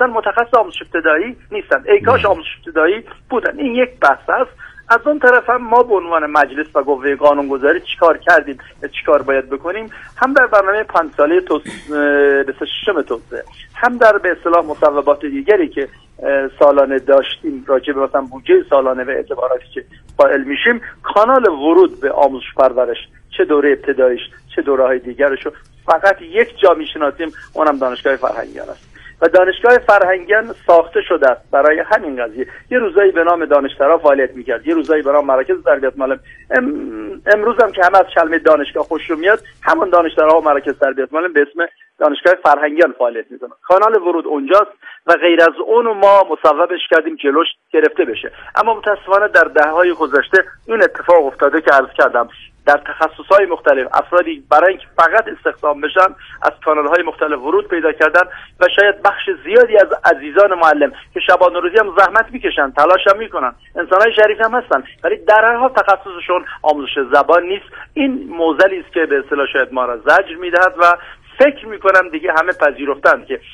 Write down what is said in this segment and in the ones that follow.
اصلا متخصص آموزش ابتدایی نیستن، ای کاش آموزش ابتدایی بودن. این یک بحث است. از اون طرف هم ما به عنوان مجلس و قوه قانونگذاری چیکار کردیم، چیکار باید بکنیم، هم در برنامه 5 ساله ششم توسعه، هم در به اصطلاح مصوبات دیگری که سالانه داشتیم راجع به مثلا بودجه سالانه و اعتباراتی که قائل میشیم، کانال ورود به آموزش پرورش چه دوره ابتداییش چه دوره‌های دیگرشو فقط یک جا میشناسیم، اونم دانشگاه فرهنگیان است. و دانشگاه فرهنگیان ساخته شده است برای همین قضیه. یه روزایی به نام دانشترا فعالیت میکرد، یه روزایی به نام مراکز تربیت معلم. امروز هم که همه از کلمه دانشگاه خوششون میاد، همون دانشترا و مراکز تربیت معلم به اسم دانشگاه فرهنگیان فعالیت میکنن. کانال ورود اونجاست و غیر از اون ما مصوبش کردیم جلوش گرفته بشه. اما متاسفانه در دهه‌های گذشته این اتفاق افتاده که عرض کردم در تخصصهای مختلف افرادی برای اینکه فقط استخدام بشن از کانالهای مختلف ورود پیدا کردن و شاید بخش زیادی از عزیزان معلم که شبانه روزی هم زحمت میکشن، تلاش هم میکنن، انسانهای شریف هم هستن، ولی در هر حال تخصصشون آموزش زبان نیست. این معضلی است که به اصطلاح شاید ما را زجر میدهد و فکر میکنم دیگه همه پذیرفتند که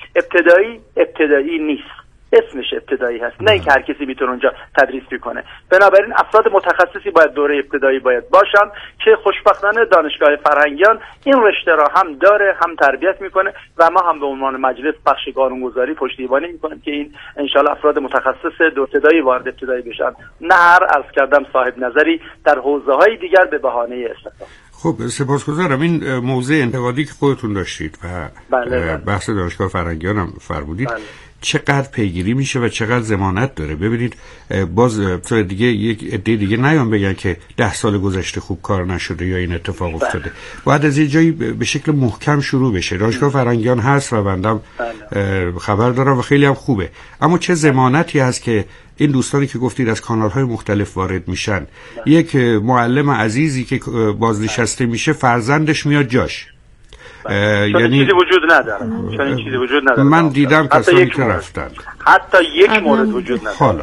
ابتدایی نیست، اسمش ابتدایی هست، نه اینکه هر کسی میتونه اونجا تدریس بکنه. بنابراین افراد متخصصی باید دوره ابتدایی باید باشن که خوشبختانه دانشگاه فرهنگیان این رشته را هم داره، هم تربیت میکنه و ما هم به عنوان مجلس بخش قانونگذاری پشتیبانی میکنیم که این انشالله افراد متخصص دو ابتدایی وارد ابتدایی بشن، نه هر عرض کردم صاحب نظری در حوزه‌های دیگر به بهانه استخدام. خب سپاسگزارم. این موضوع انتقادی که خودتون داشتید و بحث دانشگاه فرهنگیان هم فرمودید، چقدر پیگیری میشه و چقدر ضمانت داره؟ ببینید باز دیگه یک عده دیگه نیان بگن که 10 سال گذشته خوب کار نشده یا این اتفاق افتاده. باید از یه جایی به شکل محکم شروع بشه. دانشگاه فرهنگیان هست و بندم خبر دارم و خیلی هم خوبه، اما چه ضمانتی هست که این دوستانی که گفتید از کانال‌های مختلف وارد میشن، یک معلم عزیزی که بازنشسته میشه فرزندش میاد جاش؟ یعنی چیزی وجود نداره. چون چیزی وجود نداره. من دیدم کسانی که رفتن حتی یک مورد وجود نداره. حالا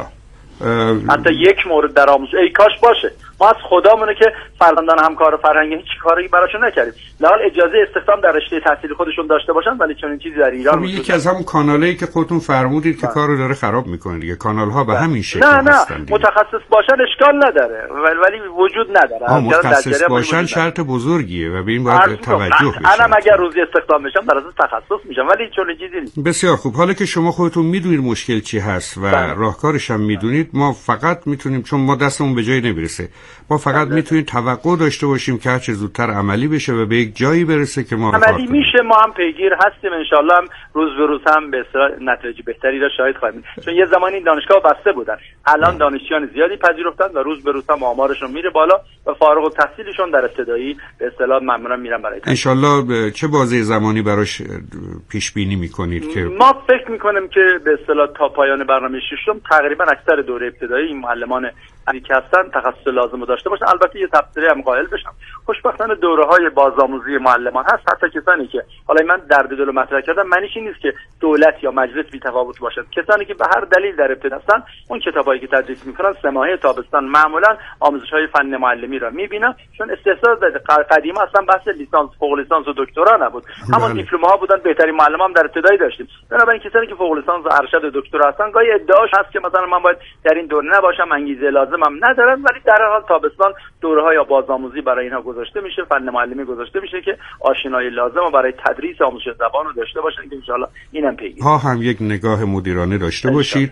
حتی یک مورد در آموزش ای کاش باشه. ما از خدامونه که فرزندان همکار فرهنگی هیچ کاری براشون نکردیم. لحال اجازه استخدام در رشته تحصیلی خودشون داشته باشن، ولی چون این چیزی در ایران وجود یکی از همون کانالایی که خودتون فرمودید که کارو داره خراب میکنه دیگه. کانال‌ها به همین شکل هستن. نه متخصص باشن اشکال نداره، ولی وجود نداره. متخصص باشن شرط بزرگیه و به این باید توجه بشه. انا اگر روزی استخدام بشم در اساس تخصص میشم، ولی چون چیزی نیست. بسیار خوب. حالا که شما خودتون میدونید مشکل چی هست و راهکارش هم میدونید، ما فقط میتونیم، چون ما دستمون به جایی نمیرسه، ما فقط میتونیم توقع داشته باشیم که هر چه زودتر عملی بشه و به یک جایی برسه که ما عملی میشه. ما هم پیگیر هستیم، انشالله هم روز به روز هم به نتایج بهتری را شاهد خواهیم. چون یه زمانی این دانشگاه بسته بودن، الان دانشجویان زیادی پذیرفتن و روز به روز هم آمارشون میره بالا و فارغ التحصیلشون در ابتدایی به اصطلاح معمولا میرن برای تحصیل. انشالله چه بازه زمانی براش پیش بینی میکنید که ما فکر میکنیم که به اصطلاح تا پایان برنامه ششم تقریبا اکثر دوره ابتدایی این معلمان که هستن تخصص لازم داشته باشن. البته یه تبصره هم قائل بشم، خوشبختانه دوره‌های بازآموزی معلمان هست، حتی کسانی که حالا من درد دل مطرح کردم معنیش این نیست که دولت یا مجلس بی‌تفاوت باشد. کسانی که به هر دلیل در ابتدا هستن، اون کتابایی که تدریس می‌کنن 3 ماهه تابستان معمولا آموزش‌های فن معلمی را می‌بینن، چون استحصال قدیما اصلا بحث لیسانس، فوق لیسانس و دکترا نبود، همون دیپلم‌ها بودن. بهترین معلم هم در ابتدایی داشتیم. بنابراین کسانی که فوق لیسانس و ارشد و دکترا هستن گاهی ادعاش هست که مثلا من باید در این دوره نباشم، انگیزه لازم هم ندارن، ولی در هر حال تابستان دوره‌های یا بازآموزی برای اینها گذاشته میشه، فن معلمی گذاشته میشه که آشنایی لازم برای تدریس آموزش زبان رو داشته باشن که ان شاء الله اینم پیگیری ها هم یک نگاه مدیرانه داشته باشید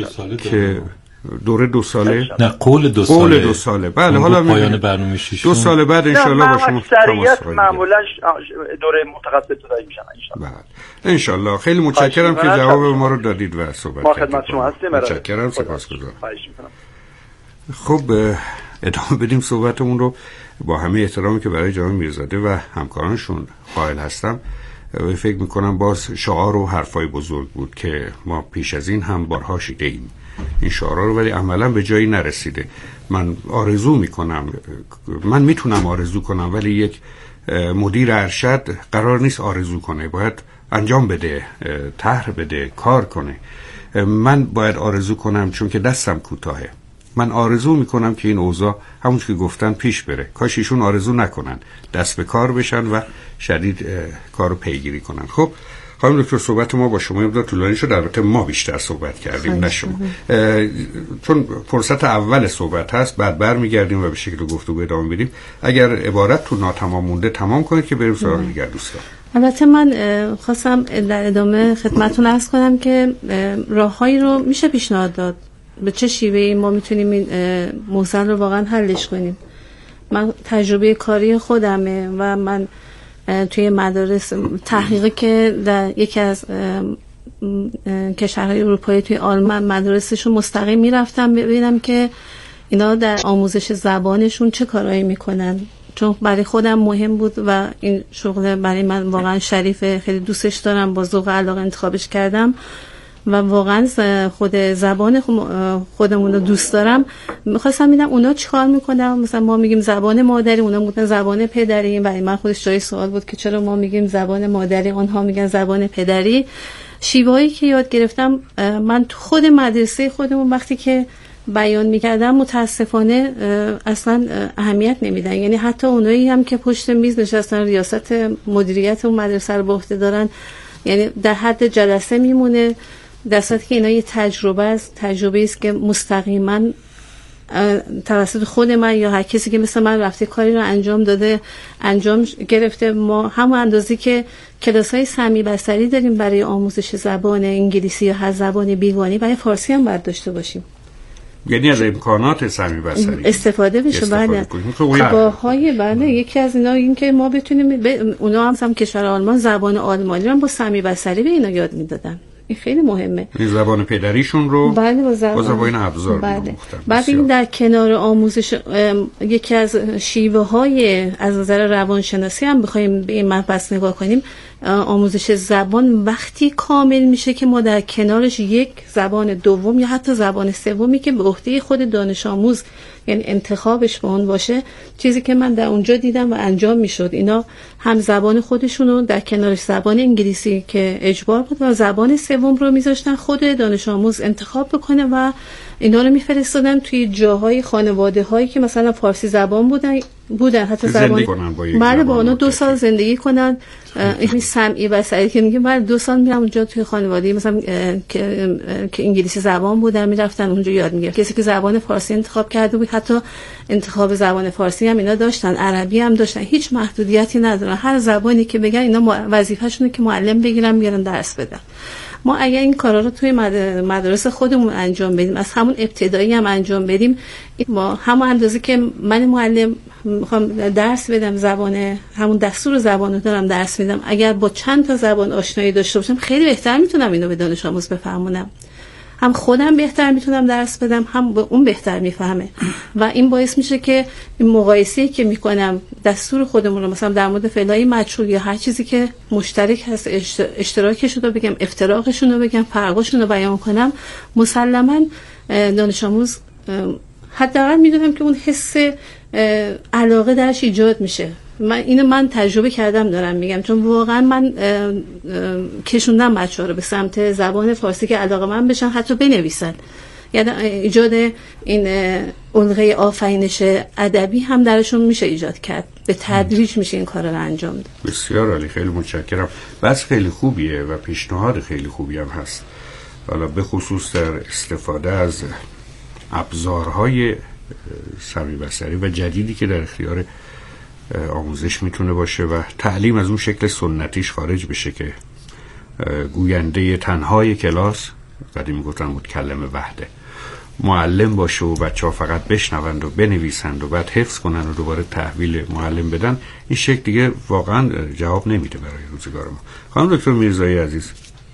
که دوره 2 ساله نه قول 2 ساله قول 2 ساله بله. حالا پایان برنامه 6 2 سال بعد ان شاء الله با شما تماس معمولا دوره متخصص ابتدایی میشن ان شاء الله. بله ان شاء الله. خیلی متشکرم که جواب ما رو دادید و صحبت ما خدمت شما هستیم. متشکرم، سپاسگزارم. خب ادامه بدیم صحبتمون رو. با همه احترامی که برای جناب میرزاده و همکارانشون قائل هستم، فکر میکنم باز شعار و حرفای بزرگ بود که ما پیش از این هم بارها شنیدیم این شعارها رو، ولی عملا به جایی نرسیده. من آرزو میکنم، من میتونم آرزو کنم، ولی یک مدیر ارشد قرار نیست آرزو کنه، باید انجام بده، طرح بده، کار کنه. من باید آرزو کنم چون که دستم کوتاهه. من آرزو میکنم که این اوضاع همون که گفتن پیش بره. کاش ایشون آرزو نکنن، دست به کار بشن و شدید کارو پیگیری کنن. خب خانم دکتر صحبت ما با شما مقدار طولانی شد، البته ما بیشتر صحبت کردیم نه شما، چون فرصت اول صحبت هست، بعد برمیگردیم و به شکل گفتگو ادامه میدیم. اگر عبارت تو ناتمام مونده تمام کنید که بریم سراغ دیگر دوستان. البته من خواستم در ادامه خدمتتون عرض کنم که راههایی رو میشه پیشنهاد داد به چه شیوهی ما میتونیم این موضوع رو واقعا حلش کنیم. من تجربه کاری خودمه و من توی مدارس تحقیقی که در یکی از کشورهای اروپایی توی آلمان مدارسشون مستقیم میرفتم ببینم که اینا در آموزش زبانشون چه کارایی میکنن، چون برای خودم مهم بود و این شغل برای من واقعا شریفه، خیلی دوستش دارم، با ذوق و علاقه انتخابش کردم و واقعا خود زبان خودمون رو دوست دارم. می‌خواستم ببینم اونا چیکار میکنن. مثلا ما میگیم زبان مادری، اونا میگن زبان پدری. برای من خودش جای سوال بود که چرا ما میگیم زبان مادری، اونها میگن زبان پدری. شیوهایی که یاد گرفتم من تو خود مدرسه خودمون وقتی که بیان میکردم متاسفانه اصلا اهمیت نمیدن. یعنی حتی اونایی هم که پشت میز نشستن ریاست مدیریت اون مدرسه رو به عهده دارن، یعنی در حد جلسه میمونه، در صورتی که اینا یه تجربه است که مستقیما توسط خود من یا هر کسی که مثل من رفته کاری رو انجام داده انجام گرفته. ما همون اندازی که کلاس‌های سمی بصری داریم برای آموزش زبان انگلیسی یا هر زبان بیگانه، برای فارسی هم باید داشته باشیم. یعنی از امکانات سمی بصری استفاده بشه. بله بله یکی از اینا این که ما بتونیم اونا هم کشور آلمان زبان آلمانی رو با سمی بصری به اینا یاد میدادن. این خیلی مهمه. این زبان پدریشون رو بله با زبان ابزار. بله. بعد این در کنار آموزش یکی از شیوه های از نظر روانشناسی هم بخوایم به این مبحث نگاه کنیم، آموزش زبان وقتی کامل میشه که ما در کنارش یک زبان دوم یا حتی زبان سومی که به عهده خود دانش آموز، یعنی انتخابش به اون باشه. چیزی که من در اونجا دیدم و انجام میشد، اینا هم زبان خودشونو در کنارش زبان انگلیسی که اجبار بود و زبان سوم رو میذاشتن خود دانش آموز انتخاب بکنه و اینا رو میفرستادن توی جاهای خانواده هایی که مثلا فارسی زبان بودن حتی زبان بله با اونا 2 سال زندگی کنن. این سمعی بصری که میگه بعد 2 سال میرم اونجا توی خانواده مثلا که انگلیسی زبان بودن میرفتن اونجا یاد میگرفتن. کسی که زبان فارسی انتخاب کرده بود حتی انتخاب زبان فارسی هم اینا داشتن، عربی هم داشتن، هیچ محدودیتی ندارن. هر زبانی که بگن اینا وظیفه‌شونه که معلم بگیرن بیارن درس بدن. ما اگر این کارا رو توی مدارس خودمون انجام بدیم، از همون ابتدایی هم انجام بدیم، ما همون اندازه که من معلم میخوام درس بدم زبان همون دستور زبانو دارم درس میدم، اگر با چند تا زبان آشنایی داشته باشم خیلی بهتر میتونم اینو به دانش آموز بفهمونم. هم خودم بهتر میتونم درس بدم، هم به اون بهتر میفهمه و این باعث میشه که این مقایسه‌ای که میکنم دستور خودمون رو مثلا در مورد فعلای مجهول یا هر چیزی که مشترک هست اشتراکش رو بگم، افتراقشون رو بگم، فرقشون رو بیان کنم، مسلماً دانش آموز حداقل میدونم که اون حس علاقه درش ایجاد میشه. من تجربه کردم دارم میگم، چون واقعا من کشوندم بچه‌ها رو به سمت زبان فارسی که علاقه من بشن، حتی بنویسن. یعنی ایجاد این الغه آفرینش ادبی هم درشون میشه ایجاد کرد. به تدریج میشه این کارا رو انجام داد. بسیار عالی، خیلی متشکرم. بس خیلی خوبیه و پیشنهاد خیلی خوبی هم هست. حالا به خصوص در استفاده از ابزارهای سمی بصری و جدیدی که در اختیار آموزش میتونه باشه و تعلیم از اون شکل سنتیش خارج بشه که گوینده تنهای کلاس، قدیم میگفتن متکلم وحده، معلم باشه و بچه ها فقط بشنوند و بنویسند و بعد حفظ کنند و دوباره تحویل معلم بدن. این شکل دیگه واقعا جواب نمیده برای روزگار ما. خانم دکتر میرزایی عزیز،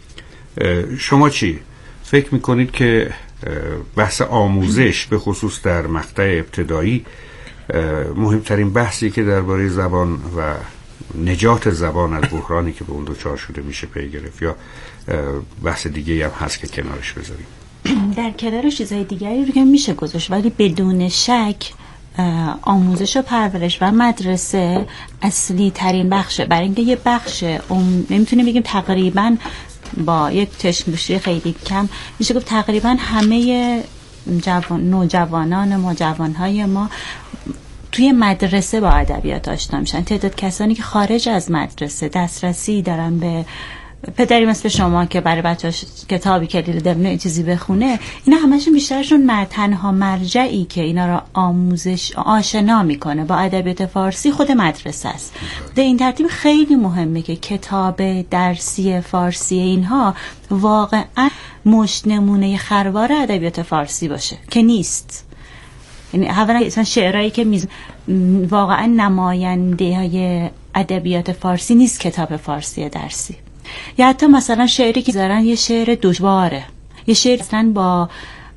شما چی فکر میکنید که بحث آموزش به خصوص در مقطع ابتدایی مهمترین بحثی که درباره زبان و نجات زبان از بحرانی که به اون دوچار شده میشه پی گرفت، یا بحث دیگه هم هست که کنارش بذاریم؟ در کنار چیزهای دیگری رو که میشه گذاشت، ولی بدون شک آموزش و پرورش و مدرسه اصلی ترین بخشه. برای اینکه یه بخش نمیتونیم بگیم تقریبا، با یک چشم‌پوشی خیلی کم میشه گفت تقریبا همه نوجوانان ما، جوانهای ما توی مدرسه با ادبیات آشنا میشن. تعداد کسانی که خارج از مدرسه دسترسی دارن به پدری مثل شما که برای بچه‌اش کتابی کلیل درمونه چیزی بخونه، اینا همشون بیشترشون تنها مرجعی که اینا را آشنا میکنه با ادبیات فارسی خود مدرسه است. به این ترتیب خیلی مهمه که کتاب درسی فارسی اینها واقعا مشت نمونه خروار ادبیات فارسی باشه که نیست. یعنی اولا مثلا شعرهایی که واقعا نماینده های ادبیات فارسی نیست کتاب فارسی درسی، یا حتی مثلا شعری که دارن یه شعر دشواره، یه شعر اصلا با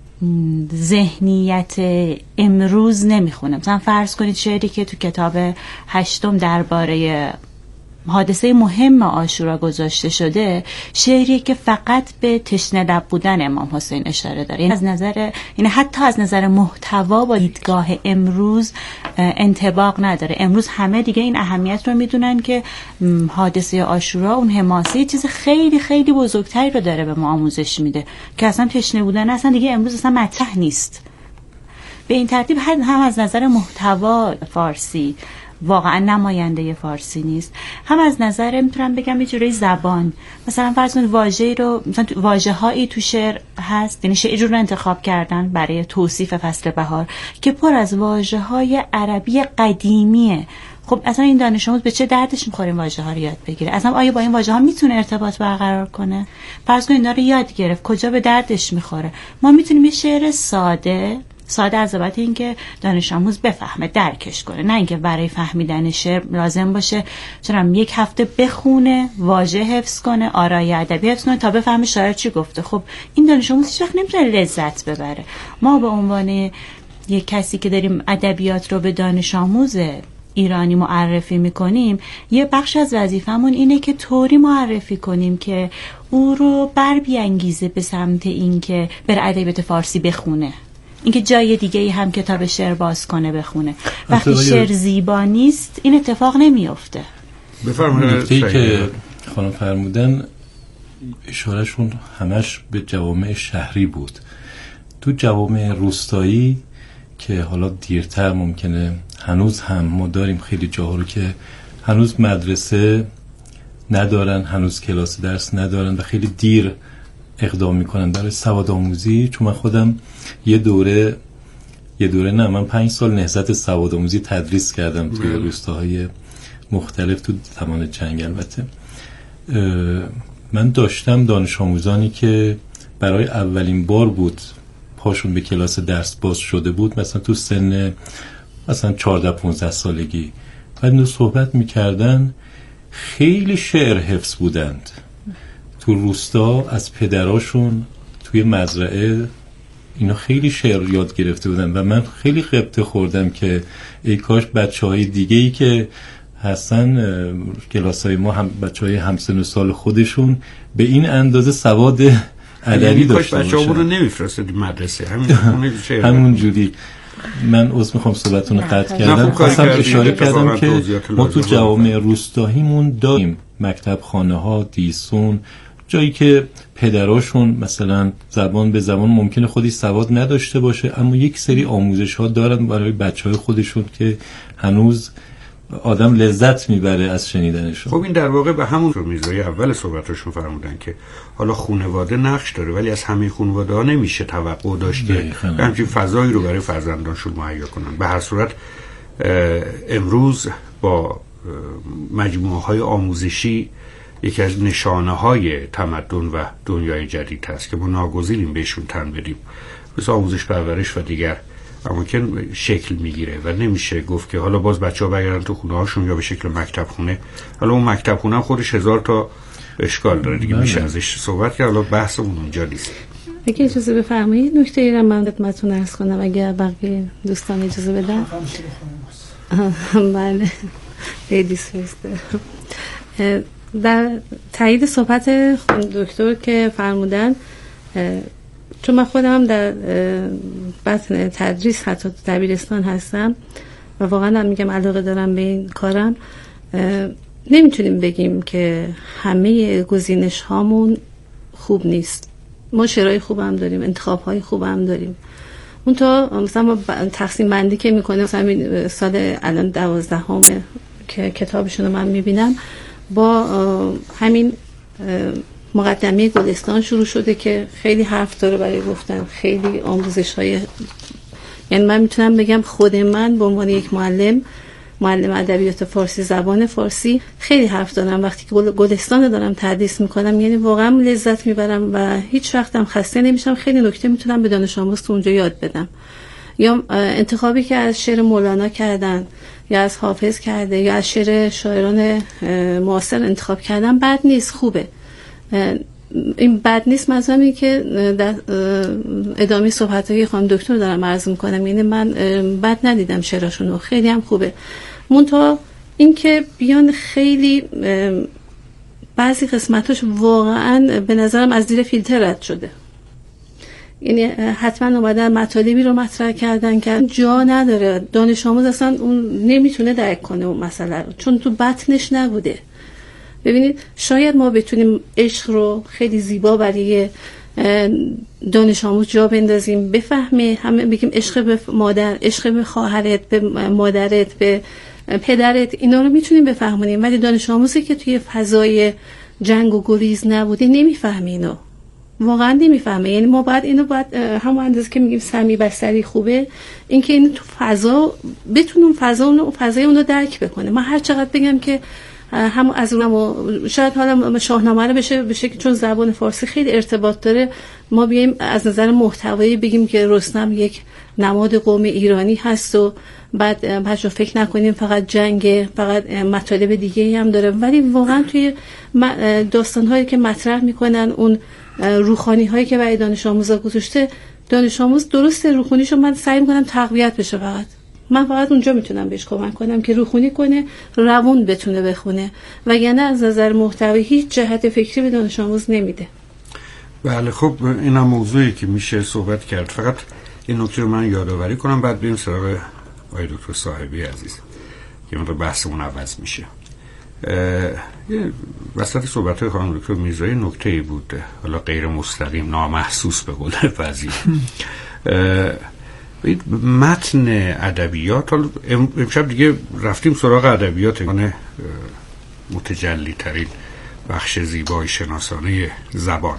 ذهنیت امروز نمیخونه. مثلا فرض کنید شعری که تو کتاب 8 درباره حادثه مهم عاشورا گذاشته شده، شعری که فقط به تشنه لب بودن امام حسین اشاره داره. یعنی از نظر، یعنی حتی از نظر محتوا با دیدگاه امروز انطباق نداره. امروز همه دیگه این اهمیت رو میدونن که حادثه عاشورا اون حماسه چیز خیلی خیلی بزرگتری رو داره به ما آموزش میده که اصلا تشنه بودن اصلا دیگه امروز اصلا مطرح نیست. به این ترتیب هم از نظر محتوا فارسی واقعا نماینده فارسی نیست، هم از نظر میتونم بگم یه جوری زبان. مثلا فرض کنید واژه‌ای رو، مثلا واژه‌هایی تو شعر هست، یعنی شعر رو انتخاب کردن برای توصیف فصل بهار که پر از واژه‌های عربی قدیمیه. خب اصلا این دانش آموز به چه دردش می‌خوره این واژه‌ها رو یاد بگیره؟ اصلا آیا با این واژه‌ها میتونه ارتباط برقرار کنه؟ فرض کنید اینا رو یاد گرفت، کجا به دردش می‌خوره؟ ما میتونیم یه شعر ساده از بابت اینکه دانش آموز بفهمه، درکش کنه، نه اینکه برای فهمیدن شعر لازم باشه چون یک هفته بخونه، واژه حفظ کنه، آرای ادبی حفظ کنه تا بفهمه شاعر چی گفته. خب این دانش آموز هیچ وقت نمیتونه لذت ببره. ما به عنوان یک کسی که داریم ادبیات رو به دانش آموز ایرانی معرفی میکنیم، یه بخش از وظیفمون اینه که طوری معرفی کنیم که او رو بر بیانگیزه به سمت اینکه بر ادبیات فارسی بخونه، اینکه جای دیگه ای هم کتاب شعر باز کنه بخونه. وقتی شعر زیبا نیست این اتفاق نمیفته. بفرمایید. نکته‌ای که خانم فرمودن اشارهشون همش به جوامع شهری بود. تو جوامع روستایی که حالا دیرتر ممکنه هنوز هم ما داریم خیلی جاها رو که هنوز مدرسه ندارن، هنوز کلاس درس ندارن و خیلی دیر اقدام میکنن برای سواد آموزی. چون من خودم یه دوره نه، من 5 سال نهضت سواد آموزی تدریس کردم توی روستاهای مختلف تو زمان جنگ. البته من داشتم دانش آموزانی که برای اولین بار بود پاشون به کلاس درس باز شده بود، مثلا تو سن مثلا 14-15 سالگی، بعد صحبت میکردن خیلی شعر حفظ بودند تو روستا از پدراشون توی مزرعه، اینا خیلی شعر یاد گرفته بودن و من خیلی غبطه خوردم که ای کاش بچه‌های دیگه‌ای که هستن کلاسای ما هم بچه‌های همسن و سال خودشون به این اندازه سواد ادبی داشته باشن. بچه‌ها رو نمی‌فرستید مدرسه همون جوری. من عذر میخوام صحبتتون رو قطع کردم. خواستم اشاره کردم که ما تو جوامع روستاییمون داریم مکتب خانه ها، دیسون، جایی که پدراشون مثلا زبان به زبان ممکنه خودی سواد نداشته باشه اما یک سری آموزش ها دارن برای بچهای خودشون که هنوز آدم لذت میبره از شنیدنشون. خب این در واقع به همون میزای اول صحبتشون فرمودن که حالا خانواده نقش داره ولی از همه خانواده ها نمیشه توقع داشت که همچین فضایی رو برای فرزندانشون مهیا کنن. به هر صورت امروز با مجموعه های آموزشی یکی از نشانه های تمدن و دنیای جدید هست که ما ناگزیریم بهشون تن بدیم. مثل آموزش پرورش و دیگر ممکن شکل میگیره و نمیشه گفت که حالا باز بچه‌ها برگردن تو خونه هاشون یا به شکل مکتب خونه. حالا اون مکتب خونه هم خودش 1000 تا اشکال داره دیگه، میشه ازش صحبت کرد. حالا بحثمون اونجا نیست. اگه اجازه بفرمایید نکته ای رو من خدمتتون عرض کنم اگه بقیه دوستان اجازه بدن. بله لیدیز فرست. در تایید صحبت دکتر که فرمودن، چون من خودم هم در بطن تدریس حتی دبیرستان هستم و واقعا هم میگم علاقه دارم به این کارم، نمیتونیم بگیم که همه گزینش هامون خوب نیست. ما شرایط خوب هم داریم، انتخاب های خوب هم داریم. اون تا مثلا ما تقسیم بندی که میکنیم، مثلا سال الان 12 که کتابشون رو من میبینم با همین مقدمه گلستان شروع شده که خیلی حرف داره برای گفتن، خیلی آموزش‌های، یعنی من میتونم بگم خود من به عنوان یک معلم ادبیات فارسی، زبان فارسی، خیلی حرف دارم وقتی که گلستان دارم تدریس میکنم، یعنی واقعا لذت میبرم و هیچ وقتم خسته نمیشم. خیلی نکته میتونم به دانش آموز تو اونجا یاد بدم. یا انتخابی که از شعر مولانا کردن یا از حافظ کرده یا از شعر شاعران معاصر انتخاب کردن بد نیست، خوبه. این بد نیست، منظورم که در ادامه صحبت‌های خانم دکتر دارم عرض می‌کنم، یعنی من بد ندیدم شعراشونو، خیلی هم خوبه. منتها این که بیان خیلی بعضی قسمتاش واقعا به نظرم از زیر فیلتر رد شده، یعنی حتما اومدن مطالبی رو مطرح کردن که جا نداره، دانش آموز اصلا اون نمیتونه درک کنه اون مسئله رو چون تو بطنش نبوده. ببینید شاید ما بتونیم عشق رو خیلی زیبا برای دانش آموز جا بندازیم، بفهمه، همه بگیم عشق به مادر، عشق به خواهرت، به مادرت، به پدرت، اینا رو میتونیم بفهمونیم، ولی دانش آموزی که توی فضای جنگ و گریز نبوده نمیفهمه، اینو واقعا نمیفهمه. یعنی ما باید اینو همون اندازه که میگیم سمی بستری خوبه، اینکه اینو تو فضا بتونیم فضای اون رو درک بکنه. من هر چقدر بگم که هم از اونم شاید حالا شاهنامه رو بشه که چون زبان فارسی خیلی ارتباط داره، ما بیایم از نظر محتوایی بگیم که رستم یک نماد قوم ایرانی هست و بعد بچه‌ها فکر نکنیم فقط جنگ، فقط مطالب دیگه‌ای هم داره، ولی واقعا توی داستان‌هایی که مطرح میکنن، اون روخانی‌هایی که برای دانش آموزا گذاشته، دانش آموز درسته روخونیشو من سعی میکنم تقویت بشه، من فقط اونجا میتونم بهش کمک کنم که روخونی کنه، روون بتونه بخونه، وگرنه از نظر محتوی هیچ جهت فکری به دانش آموز نمیده. بله خب این هم موضوعی که میشه صحبت کرد. فقط این نکته رو من یادآوری کنم بعد بریم سراغ آقای دکتر صاحبی عزیز که اون رو بحثمون عوض میشه. وسط صحبت‌های خانم دکتر میرزایی نکته‌ای بود، حالا غیر مستقیم، نامحسوس به قول بعضی، متن ادبیات. حالا امشب دیگه رفتیم سراغ ادبیات، یعنی متجلی ترین بخش زیبای شناسانه زبان.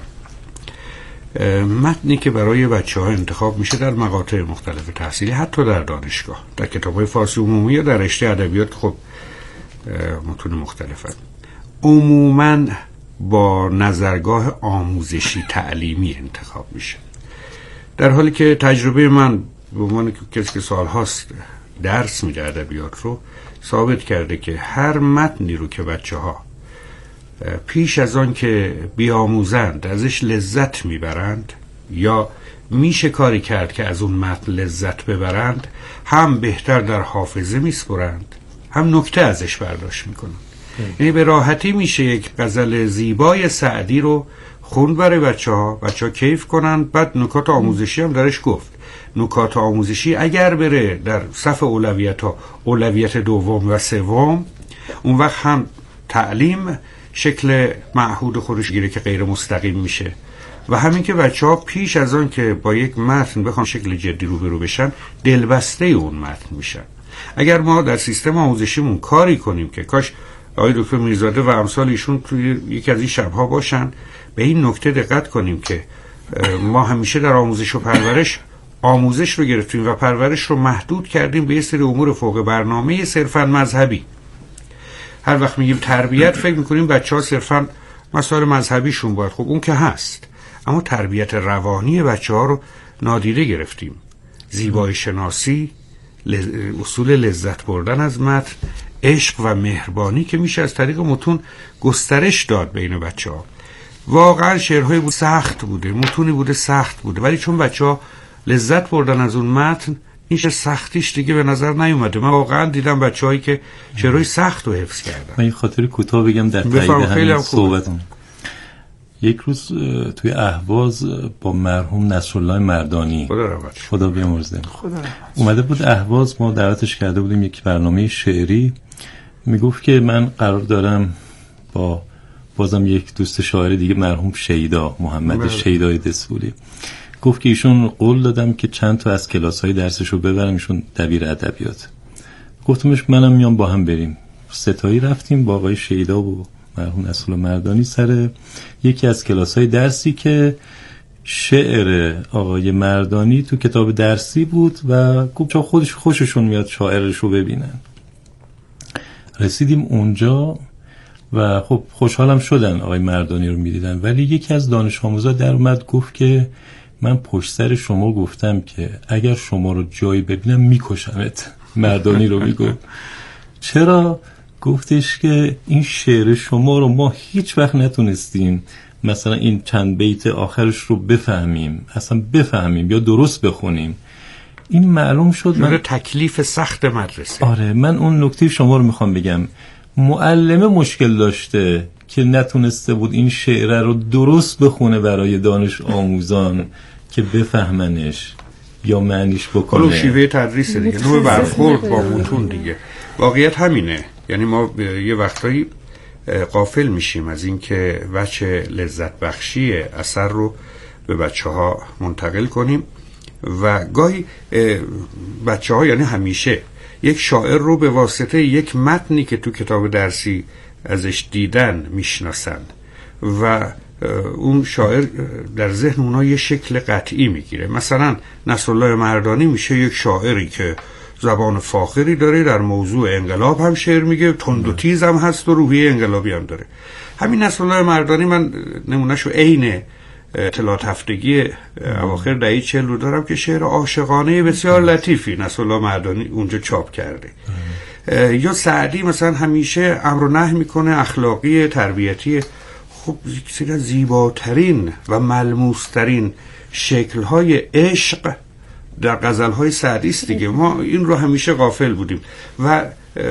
متنی که برای بچه‌ها انتخاب میشه در مقاطع مختلف تحصیلی، حتی در دانشگاه، در کتاب‌های فارسی عمومی یا در رشته ادبیات، خب متون مختلفن، عموماً با نظرگاه آموزشی تعلیمی انتخاب میشه، در حالی که تجربه من به عنوان کسی که سالهاست درس میده ادبیات رو ثابت کرده که هر متنی رو که بچه‌ها پیش از آن که بیاموزند ازش لذت میبرند یا میشه کاری کرد که از اون متن لذت ببرند، هم بهتر در حافظه میسپرند، هم نکته ازش برداشت میکنن. یعنی به راحتی میشه یک غزل زیبای سعدی رو خوند برای بچه‌ها کیف کنن، بعد نکات آموزشی هم درش گفت. نکات آموزشی اگر بره در صف اولویت‌ها، اولویت دوم و سوم، اون وقت هم تعلیم شکل معهود خودش گیره که غیر مستقیم میشه، و همین که بچه‌ها پیش از آن که با یک متن بخوان شکل جدی روبرو بشن، دلبسته اون متن میشن. اگر ما در سیستم آموزشیمون کاری کنیم که کاش آقای دکتر میرزاده و امثال ایشون توی یکی از این شب‌ها باشن، به این نکته دقت کنیم که ما همیشه در آموزش و پرورش آموزش رو گرفتیم و پرورش رو محدود کردیم به یه سری امور فوق برنامه صرفاً مذهبی. هر وقت میگیم تربیت فکر میکنیم بچه‌ها صرفاً مسائل مذهبیشون باید، خب اون که هست، اما تربیت روانی بچه‌ها رو نادیده گرفتیم. زیبایی شناسی، اصول لذت بردن از متن، عشق و مهربانی که میشه از طریق متون گسترش داد بین بچه‌ها. واقعا شعرهای بود سخت بوده، متونی بوده سخت بوده، ولی چون بچه‌ها لذت بردن از اون متن، این سختیش دیگه به نظر نیومده. من واقعا دیدم بچه‌هایی که شعرهای سخت رو حفظ کردن. من یه خاطری کوتاه بگم در تایید همین صحبتم. یک روز توی اهواز با مرحوم نصرالله مردانی، خدا بیامرزه، اومده بود اهواز، ما دعوتش کرده بودیم یک برنامه شعری. میگفت که من قرار دارم با بازم یک دوست شاعر دیگه، مرحوم شیدا، محمد شیدای دسولی، گفت که ایشون قول دادم که چند تا از کلاس‌های درسشو ببرم، ایشون دبیر ادبیات. گفتمش منم میام با هم بریم. ستایی رفتیم با آقای شیدا و مرحوم نصرالله مردانی سر یکی از کلاس‌های درسی که شعر آقای مردانی تو کتاب درسی بود و گفت خوششون میاد شاعرش رو ببینن. رسیدیم اونجا و خب خوشحالم شدن آقای مردانی رو میدیدن، ولی یکی از دانش آموزا در اومد گفت که من پشت سر شما گفتم که اگر شما رو جایی ببینم میکشمت. مردانی رو میگفت. چرا؟ گفتش که این شعر شما رو ما هیچ وقت نتونستیم مثلا این چند بیت آخرش رو بفهمیم، اصلا بفهمیم یا درست بخونیم. این معلوم شد من تکلیف سخت مدرسه. آره، من اون نکته شما رو میخوام بگم. معلمه مشکل داشته که نتونسته بود این شعر رو درست بخونه برای دانش آموزان که بفهمنش یا معنیش بکنه. شیوه تدریس دیگه، نوع برخورد با متون دیگه. واقعیت همینه. یعنی ما یه وقتایی غافل میشیم از این که وجه لذت بخشی اثر رو به بچه‌ها منتقل کنیم و گاهی بچه‌ها، یعنی همیشه، یک شاعر رو به واسطه یک متنی که تو کتاب درسی ازش دیدن میشناسند و اون شاعر در ذهن اونا یه شکل قطعی میگیره. مثلا نصرالله مردانی میشه یک شاعری که زبان فاخری داره، در موضوع انقلاب هم شعر میگه، تند و تیز هم هست و روحیه انقلابی هم داره. همین نصرالله مردانی من نمونهشو عین اطلاعات هفتگی اواخر دهه 40 رو دارم که شعر عاشقانه بسیار لطیفی نصرالله مردانی اونجا چاپ کرده. یا سعدی مثلا همیشه امر و نهی میکنه، اخلاقی، تربیتی. خب یکی از زیباترین و ملموسترین شکل‌های عشق در غزل‌های سعدی است دیگه. ما این رو همیشه غافل بودیم و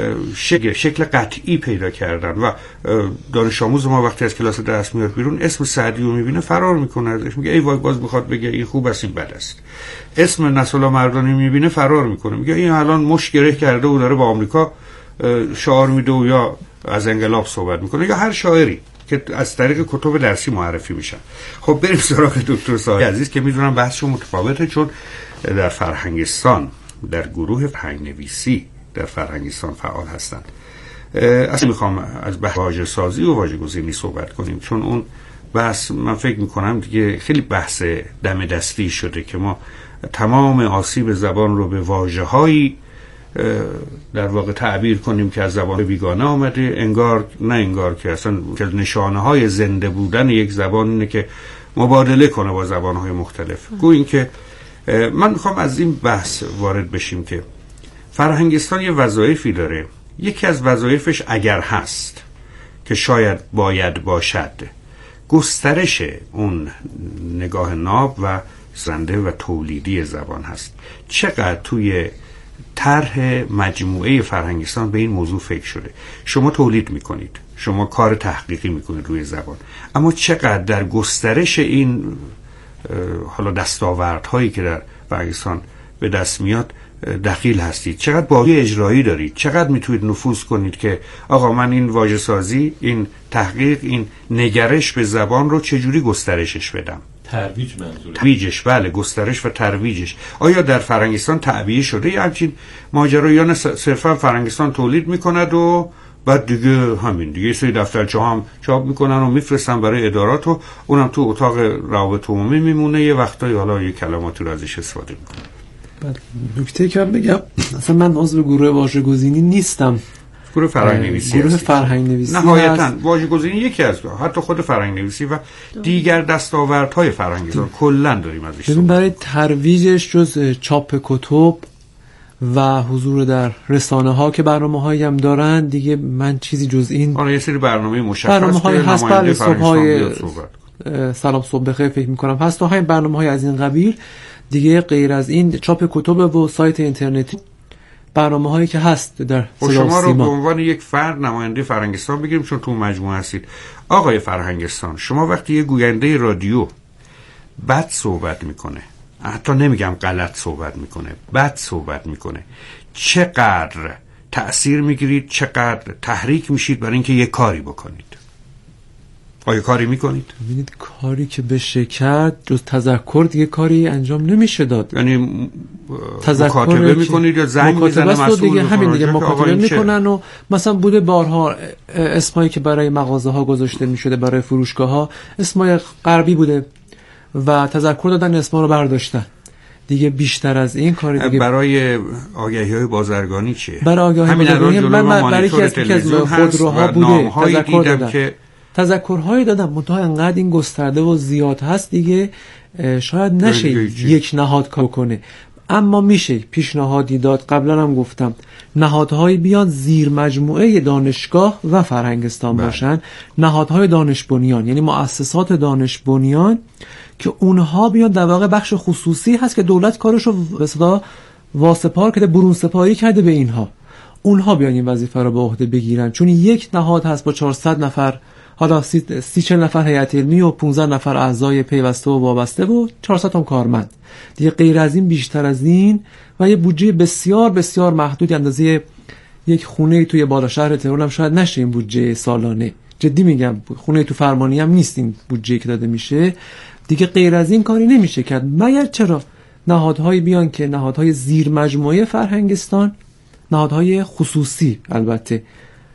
شکل قطعی پیدا کردن و دانش آموز ما وقتی از کلاس درس میاد بیرون اسم سعدی رو میبینه فرار میکنه ازش، میگه ای وای باز بخواد بگه این خوب است این بد است. اسم نصرالله مردانی میبینه فرار میکنه، میگه این الان مش گره کرده و داره با آمریکا شعار میده و یا از انقلاب صحبت میکنه، یا هر شاعری که از طریق کتب درسی معرفی میشن. خب بریم سراغ دکتر صاحب عزیز که میدونم بحثشون متفاوته، چون در فرهنگستان در گروه فرهنگ نویسی در فرهنگستان فعال هستند. اصلا میخوام از واژه سازی و واژه گزینی صحبت کنیم، چون اون بحث من فکر میکنم دیگه خیلی بحث دم دستی شده که ما تمام آسیب زبان رو به واژه‌هایی در واقع تعبیر کنیم که از زبان بیگانه آمده، انگار که اصلا نشانه‌های زنده بودن یک زبان اینه که مبادله کنه با زبان‌های مختلف. گویا این که من میخوام از این بحث وارد بشیم که فرهنگستان یه وظایفی داره. یکی از وظایفش اگر هست که شاید باید باشد، گسترش اون نگاه ناب و زنده و تولیدی زبان هست. چقدر توی طرح مجموعه فرهنگستان به این موضوع فکر شده؟ شما تولید میکنید، شما کار تحقیقی میکنید روی زبان، اما چقدر در گسترش این حالا دستاوردهایی که در فرهنگستان به دست میاد دخیل هستید؟ چقدر باقی اجرایی دارید؟ چقدر میتونید نفوذ کنید که آقا من این واژه سازی، این تحقیق، این نگرش به زبان رو چجوری گسترشش بدم؟ ترویج منظوره. ترویجش، بله، گسترش و ترویجش. آیا در فرهنگستان تعبیه شده یا همچین ماجرایان صرفا فرهنگستان تولید میکند و بعد دیگه همین دیگه سری دفترچه هم چاپ میکنن و میفرستن برای ادارات و اونم تو اتاق روابط عمومی میمونه، یه وقتایی حالا یه کلماتی رو ازش استفاده میکنه. نکته که بگم، اصلا من عضو گروه واژه‌گذینی نیستم. گروه فرهنگ نویسی گروه فرهنگ نویسی نهایتاً واژه‌گذینی یکی از حتی خود فرهنگ نویسی و دیگر دستاوردهای فرهنگی کلاً داریم ازش. ببین برای ترویجش جز چاپ کتب و حضور در رسانه ها که برنامه‌هایی هم دارن دیگه من چیزی جز این یه سری برنامه مشخص برنامه‌های هست. بله، صبح‌های سلام صبح بخیر فکر می‌کنم هست و همین برنامه‌های از این قبیل دیگه. غیر از این چاپ کتب و سایت اینترنتی برنامه‌هایی که هست در شما رو به عنوان یک فرد نماینده فرهنگستان بگیریم چون تو مجموعه هستید. آقای فرهنگستان، شما وقتی یه گوینده رادیو بد صحبت میکنه، حتی نمیگم غلط صحبت میکنه، بد صحبت میکنه، چقدر تأثیر میگیرید، چقدر تحریک میشید برای اینکه یه کاری بکنید؟ آیا کاری میکنید؟ ببینید کاری که بشه کرد جز تذکر دیگه کاری انجام نمیشه داد. یعنی مکاتبه میکنید یا زنگ میزنه مسئول دیگه همین دیگه مکاتبه میکنن و مثلا بوده بارها اسمایی که برای مغازه ها گذاشته میشده برای فروشگاه ها اسمای غربی بوده و تذکر دادن اسما رو برداشتن. دیگه بیشتر از این کار دیگه برای آگهی‌های بازرگانی چیه؟ برای آگهی‌های بازرگانی من برای یکی از خودروها بوده تذکر دادم. که تذکرهایی دادم منتها انقدر این گسترده و زیاد هست دیگه شاید نشه یک نهاد کار کنه، اما میشه پیشنهادی داد. قبلا هم گفتم نهادهایی بیان زیر مجموعه دانشگاه و فرهنگستان باشن، نهادهای دانش بنیان یعنی مؤسسات دانش بنیان که اونها بیان در واقع بخش خصوصی هست که دولت کارشو به اصطلاح واسپار کرده، برون سپاری کرده به اینها، اونها بیان این وظیفه رو به عهده بگیرن. چون یک نهاد هست با 400 نفر، حالا 30 نفر هیئت علمی و 15 نفر اعضای پیوسته و وابسته و 400 هم کارمند. دیگه غیر از این بیشتر از این و یه بودجه بسیار بسیار محدودی اندازه یک خونه توی بالا شهر تهران هم شاید نشه این بودجه سالانه. جدی میگم خونه تو فرمانی هم نیست این بودجه که داده میشه. دیگه غیر از این کاری نمیشه کرد مگر چرا نهادهایی بیان که نهادهای زیر مجموعه فرهنگستان، نهادهای خصوصی البته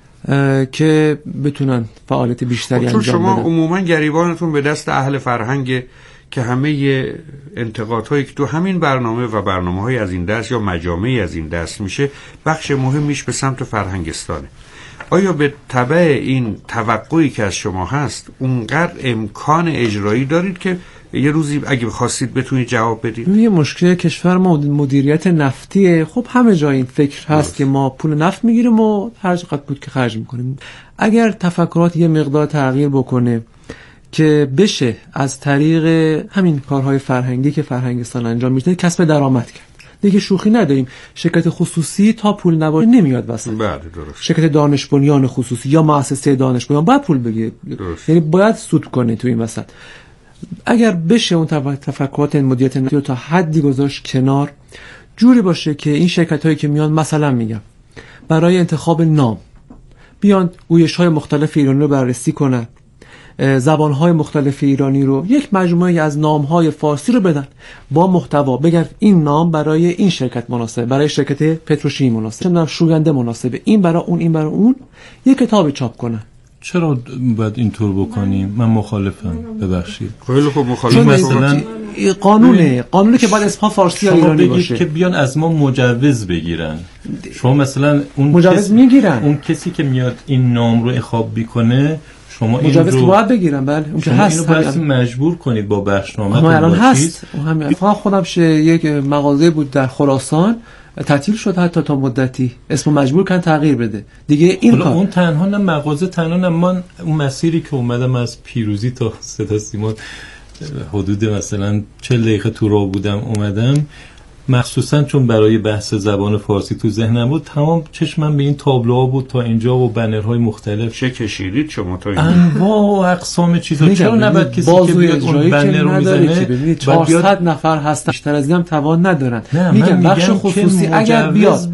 که بتونن فعالیت بیشتری انجام بدن. شما عموما گریبانتون به دست اهل فرهنگ که همه انتقادهایی که تو همین برنامه و برنامه‌های از این دست یا مجامعی از این دست میشه بخش مهمیش به سمت فرهنگستانه. آیا به تبع این توقعی که از شما هست اونقدر امکان اجرایی دارید که یه روزی اگه خواستید بتونید جواب بدید؟ یه مشکل کشور ما مدیریت نفتیه. خب همه جا این فکر هست که ما پول نفت میگیریم و هر چقدر بود که خرج میکنیم. اگر تفکرات یه مقدار تغییر بکنه که بشه از طریق همین کارهای فرهنگی که فرهنگستان انجام میده کسب درآمد کرد، دیگه شوخی نداریم. شرکت خصوصی تا پول نباشه نمیاد واسه. بله درست. شرکت دانش بنیان خصوصی یا مؤسسه دانش بنیان باید پول بگیره، یعنی باید سود کنه تو این وسط. اگر بشه اون تفکرات مدیریت نفتی رو تا حدی گذاشت کنار، جوری باشه که این شرکت هایی که میان مثلا میگم برای انتخاب نام بیان گویش های مختلف ایرانی رو بررسی کنن، زبان های مختلف ایرانی رو، یک مجموعه از نام های فارسی رو بدن با محتوا، بگن این نام برای این شرکت مناسبه، برای شرکت پتروشیمی مناسبه، چه می‌دونم شوینده مناسبه، این برای اون، این برای اون، یک کتاب چاپ کنن. چرا باید اینطور بکنیم؟ من مخالفم. ببخشید. خیلی خوب مخالفم. مثلا قانونه که باید اسمها فارسی یا ایرانی باشه. که بیان از ما مجوز بگیرن. شما مثلا اون مجوز میگیرن. اون کسی که میاد این نام رو اخاب بکنه شما مجوز رو باید بگیرن. بله اون که هست. اینو باید مجبور کنید با بخشنامه. ما الان هست. همین خودم یک مغازه بود در خراسان تعطیل شد حتی تا مدتی، اسمو مجبور کردن تغییر بده دیگه. این کار اون تنها نه مغازه تنها نه، من اون مسیری که اومدم از پیروزی تا صدا سیما حدود مثلا 40 دقیقه تو راه بودم اومدم، مخصوصا چون برای بحث زبان فارسی تو ذهنم بود، تمام چشمم به این تابلوها بود تا اینجا و بنرهای مختلف. چه کشیدید شما تا اینجا؟ انواع و اقسام چیزا. چرا نباید کسی که بیاد اون بنر رو میزنه؟ ببینید 400 نفر هستن، بیشتر از اینم توان ندارن. میگم بخش خصوصی اگر بیاد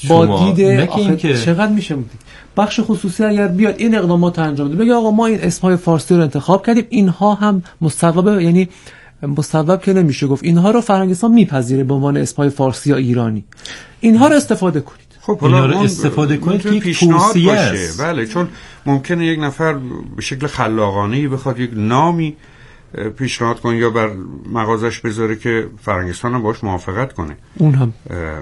با دید چقدر میشه بخش خصوصی اگر بیاد این اقدامات انجام بده، بگه آقا ما این اسمهای فارسی رو انتخاب کردیم، اینها هم مستوب، یعنی مستوب که نمیشه گفت، اینها رو فرهنگستان میپذیره به عنوان اسمهای فارسی یا ایرانی، اینها رو استفاده کنید. خب اینا رو استفاده کنید که یک توصیه است. بله، چون ممکنه یک نفر به شکل خلاقانه‌ای بخواد یک نامی پیشنهاد کنه یا بر مغازش بذاره که فرهنگستان هم باش موافقت کنه. اون هم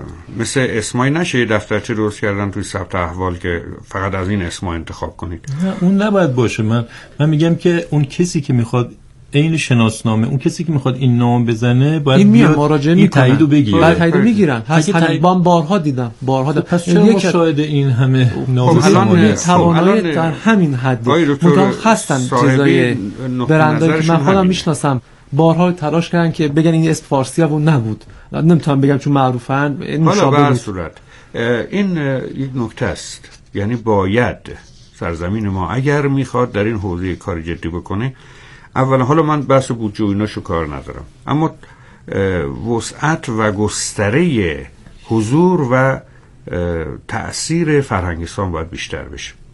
مثل اسمای نشه دفترچه درست کردن توی ثبت احوال که فقط از این اسما انتخاب کنید. نه اون نباید باشه. من میگم که اون کسی که میخواد این شناسنامه، اون کسی که میخواد این نام بزنه باید مراجعه این تاییدو بگیره. بعد تاییدو میگیرن. بارها دیدم. پس چرا شاهد این همه نامزدی توانایی در همین حد متخصصن چیزای برندایی که من خودم میشناسم بارها تلاش کردن که بگن این اسم فارسی ها نبود. نمیتونم بگم چون معروفن. حالا به هر صورت این یک نکته است، یعنی باید سرزمین ما اگر میخواد در این حوزه کار جدی بکنه، اولا حالا من بحث بودجه و ایناشو کار ندارم، اما وسعت و گستره حضور و تأثیر فرهنگستان باید بیشتر بشه.